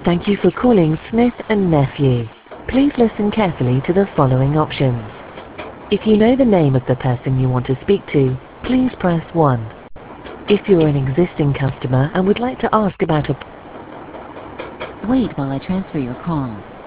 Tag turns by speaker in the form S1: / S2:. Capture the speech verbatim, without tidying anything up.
S1: Thank you for calling Smith and Nephew. Please listen carefully to the following options. If you know the name of the person you want to speak to, please press one. If you're an existing customer and would like to ask about a...
S2: Wait while I transfer your call.